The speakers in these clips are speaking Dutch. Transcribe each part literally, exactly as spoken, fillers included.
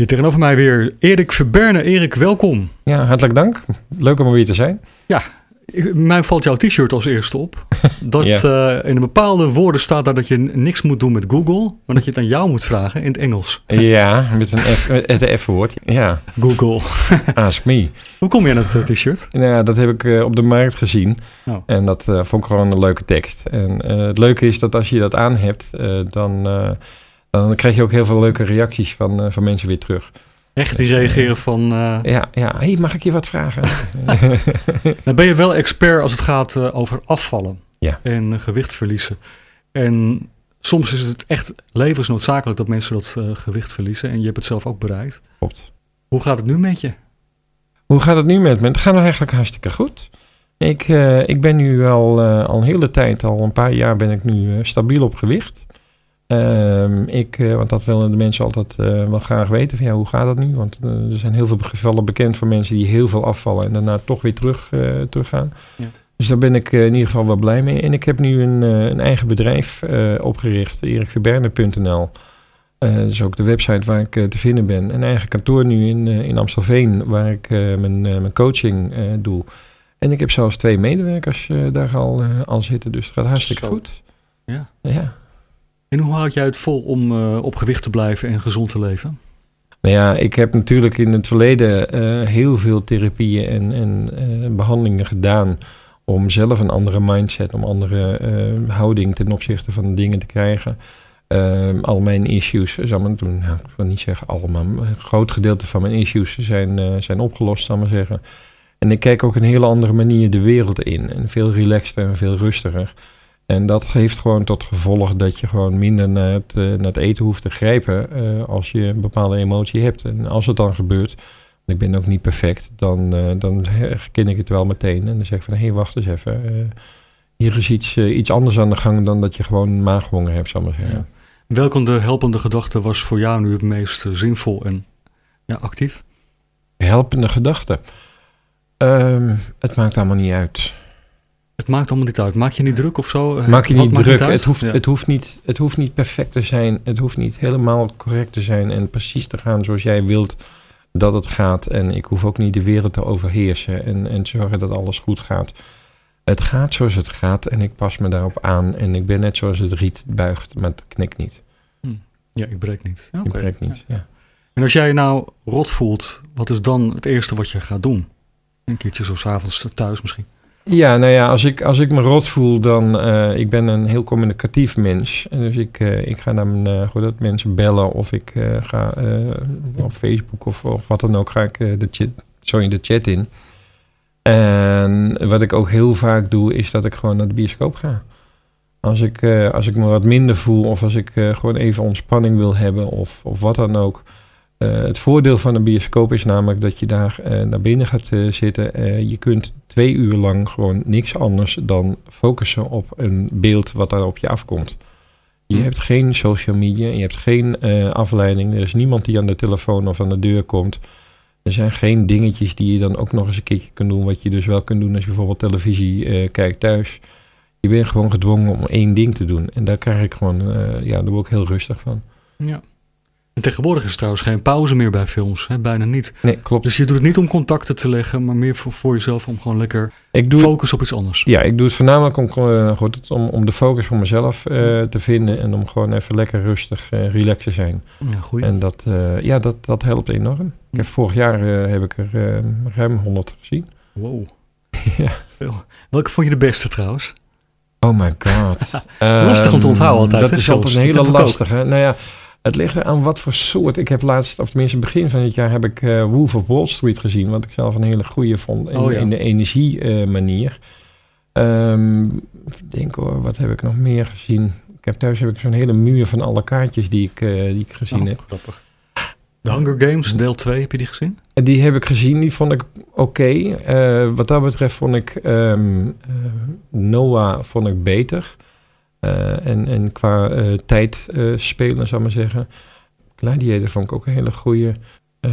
Hier tegenover mij weer Erik Verberne. Erik, welkom. Ja, hartelijk dank. Leuk om er weer te zijn. Ja, mij valt jouw t-shirt als eerste op. Dat ja. uh, in een bepaalde woorden staat daar dat je niks moet doen met Google, maar dat je het aan jou moet vragen in het Engels. Ja, met een F, het F-woord. Ja. Google. Ask me. Hoe kom je aan het uh, t-shirt? Nou, dat heb ik uh, op de markt gezien. Oh. En dat uh, vond ik gewoon een leuke tekst. En uh, het leuke is dat als je dat aan hebt, uh, dan, uh, dan krijg je ook heel veel leuke reacties van, uh, van mensen weer terug. Echt, die reageren van... Uh... Ja, ja. Hey, mag ik je wat vragen? Dan ben je wel expert als het gaat uh, over afvallen ja. en uh, gewicht verliezen. En soms is het echt levensnoodzakelijk dat mensen dat uh, gewicht verliezen. En je hebt het zelf ook bereikt. Klopt. Hoe gaat het nu met je? Hoe gaat het nu met me? Het gaat nou eigenlijk hartstikke goed. Ik, uh, ik ben nu al, uh, al een hele tijd, al een paar jaar ben ik nu uh, stabiel op gewicht. Um, ik, uh, want dat willen de mensen altijd uh, wel graag weten. Van, ja, hoe gaat dat nu? Want uh, er zijn heel veel gevallen bekend van mensen die heel veel afvallen en daarna toch weer terug, uh, teruggaan. Ja. Dus daar ben ik uh, in ieder geval wel blij mee. En ik heb nu een, uh, een eigen bedrijf uh, opgericht, erik verberne punt n l. Uh, dat is ook de website waar ik uh, te vinden ben. Een eigen kantoor nu in, uh, in Amstelveen, waar ik uh, mijn, uh, mijn coaching uh, doe. En ik heb zelfs twee medewerkers uh, daar al, uh, al zitten, dus het gaat hartstikke Zo. goed. Ja. Ja. En hoe houd jij het vol om uh, op gewicht te blijven en gezond te leven? Nou ja, ik heb natuurlijk in het verleden uh, heel veel therapieën en, en uh, behandelingen gedaan om zelf een andere mindset, om andere uh, houding ten opzichte van de dingen te krijgen. Uh, al mijn issues, zal maar doen, nou, ik wil niet zeggen allemaal, een groot gedeelte van mijn issues zijn, uh, zijn opgelost, zal maar zeggen. En ik kijk ook een hele andere manier de wereld in en veel relaxter en veel rustiger. En dat heeft gewoon tot gevolg dat je gewoon minder naar het, uh, naar het eten hoeft te grijpen uh, als je een bepaalde emotie hebt. En als het dan gebeurt, ik ben ook niet perfect, dan, uh, dan herken ik het wel meteen. En dan zeg ik van, hé, hey, wacht eens even. Uh, hier is iets, uh, iets anders aan de gang dan dat je gewoon maaghonger hebt, zal ik maar zeggen. Ja. Welke de helpende gedachte was voor jou nu het meest uh, zinvol en ja, actief? Helpende gedachte? Um, het maakt allemaal niet uit. Het maakt allemaal niet uit. Maak je niet druk of zo? Maak je Wat niet druk. Het, het, hoeft, ja. het, hoeft niet, het hoeft niet perfect te zijn. Het hoeft niet helemaal correct te zijn en precies te gaan zoals jij wilt dat het gaat. En ik hoef ook niet de wereld te overheersen en, en te zorgen dat alles goed gaat. Het gaat zoals het gaat en ik pas me daarop aan. En ik ben net zoals het riet buigt, maar het knikt niet. Ja, ik breek niet. Ja, okay. Ik breek niet, ja. ja. En als jij je nou rot voelt, wat is dan het eerste wat je gaat doen? Een keertje zo 's avonds thuis misschien? Ja, nou ja, als ik, als ik me rot voel, dan... Uh, ik ben een heel communicatief mens. En dus ik, uh, ik ga naar mijn, uh, goed, dat mensen bellen of ik uh, ga uh, op Facebook of, of wat dan ook, ga ik uh, de, chat, sorry, de chat in. En wat ik ook heel vaak doe, is dat ik gewoon naar de bioscoop ga. Als ik, uh, als ik me wat minder voel of als ik uh, gewoon even ontspanning wil hebben of, of wat dan ook... Uh, het voordeel van een bioscoop is namelijk dat je daar uh, naar binnen gaat uh, zitten. Uh, je kunt twee uur lang gewoon niks anders dan focussen op een beeld wat daar op je afkomt. Je hebt geen social media, je hebt geen uh, afleiding. Er is niemand die aan de telefoon of aan de deur komt. Er zijn geen dingetjes die je dan ook nog eens een keertje kunt doen. Wat je dus wel kunt doen als je bijvoorbeeld televisie uh, kijkt thuis. Je bent gewoon gedwongen om één ding te doen. En daar krijg ik gewoon, uh, ja, daar word ik heel rustig van. Ja. En tegenwoordig is er trouwens geen pauze meer bij films, hè? Bijna niet. Nee, klopt. Dus je doet het niet om contacten te leggen, maar meer voor, voor jezelf om gewoon lekker ik doe focus het, op iets anders. Ja, ik doe het voornamelijk om, uh, goed, om, om de focus voor mezelf uh, te vinden en om gewoon even lekker rustig, uh, relaxed te zijn. Ja, goeie. En dat, uh, ja, dat, dat helpt enorm. Ik heb, vorig jaar uh, heb ik er uh, ruim honderd gezien. Wow. Ja. Welke vond je de beste trouwens? Oh my god. Lastig om te onthouden altijd. Dat hè, is soms. altijd een hele lastige. Nou ja, het ligt eraan wat voor soort. Ik heb laatst, of tenminste begin van het jaar, heb ik uh, Wolf of Wall Street gezien. Wat ik zelf een hele goede vond in, oh, ja. in de energie uh, manier. Um, denk hoor, wat heb ik nog meer gezien? Ik heb thuis heb ik zo'n hele muur van alle kaartjes die ik, uh, die ik gezien oh, heb. Grappig. The Hunger Games, deel twee, heb je die gezien? Die heb ik gezien, die vond ik oké. Okay. Uh, wat dat betreft vond ik um, uh, Noah vond ik beter. Uh, en, en qua uh, tijd uh, spelen, zou ik maar zeggen. Gladiator vond ik ook een hele goeie. Uh,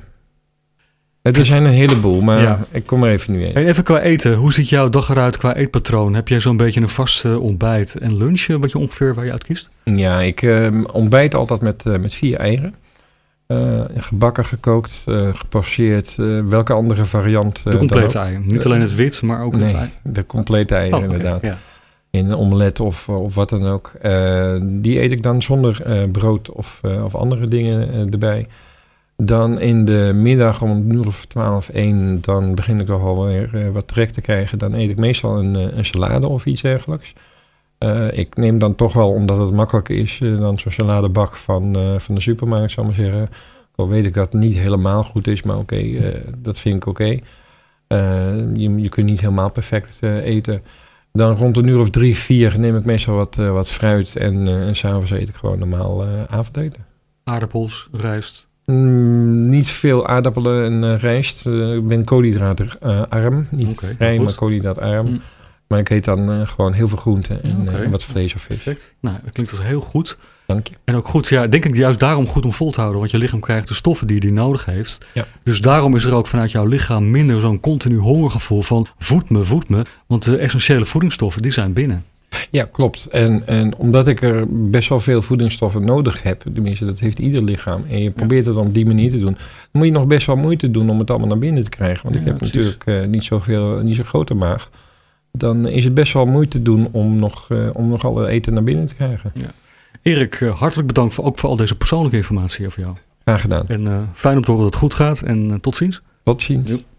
er zijn een heleboel, maar ja. ik kom er even nu in. Even qua eten, hoe ziet jouw dag eruit qua eetpatroon? Heb jij zo'n beetje een vast uh, ontbijt en lunch, wat je ongeveer waar je uit kiest? Ja, ik uh, ontbijt altijd met, uh, met vier eieren. Uh, gebakken, gekookt, uh, gepocheerd, uh, welke andere variant. Uh, de complete ei. Niet uh, alleen het wit, maar ook nee, het ei. De complete ei, oh, inderdaad. Okay, ja. In een omelet of, of wat dan ook. Uh, die eet ik dan zonder uh, brood of, uh, of andere dingen uh, erbij. Dan in de middag om een uur of twaalf, één, dan begin ik toch alweer uh, wat trek te krijgen. Dan eet ik meestal een, uh, een salade of iets dergelijks. Uh, ik neem dan toch wel, omdat het makkelijker is, uh, dan zo'n saladebak van, uh, van de supermarkt, zal ik maar zeggen. Al weet ik dat het niet helemaal goed is, maar oké, okay, uh, dat vind ik oké. Okay. Uh, je, je kunt niet helemaal perfect uh, eten. Dan rond een uur of drie, vier neem ik meestal wat, uh, wat fruit en, uh, en s'avonds eet ik gewoon normaal uh, avondeten. Aardappels, rijst? Mm, niet veel aardappelen en uh, rijst. Uh, ik ben koolhydraatarm. Uh, niet okay, vrij, maar koolhydraatarm. Mm. Maar ik eet dan uh, gewoon heel veel groenten en, okay. uh, en wat vlees of vis. Perfect. Nou, dat klinkt dus heel goed. Dank je. En ook goed, ja, denk ik juist daarom goed om vol te houden. Want je lichaam krijgt de stoffen die hij nodig heeft. Ja. Dus daarom is er ook vanuit jouw lichaam minder zo'n continu hongergevoel van voed me, voed me. Want de essentiële voedingsstoffen, die zijn binnen. Ja, klopt. En, en omdat ik er best wel veel voedingsstoffen nodig heb, tenminste dat heeft ieder lichaam, en je probeert het dan op die manier te doen, dan moet je nog best wel moeite doen om het allemaal naar binnen te krijgen. Want ja, ik heb precies. natuurlijk uh, niet zoveel, niet zo'n grote maag. Dan is het best wel moeite doen om nog, uh, om nog alle eten naar binnen te krijgen. Ja. Erik, uh, hartelijk bedankt voor, ook voor al deze persoonlijke informatie over jou. Graag gedaan. En uh, fijn om te horen dat het goed gaat en uh, tot ziens. Tot ziens. Jo.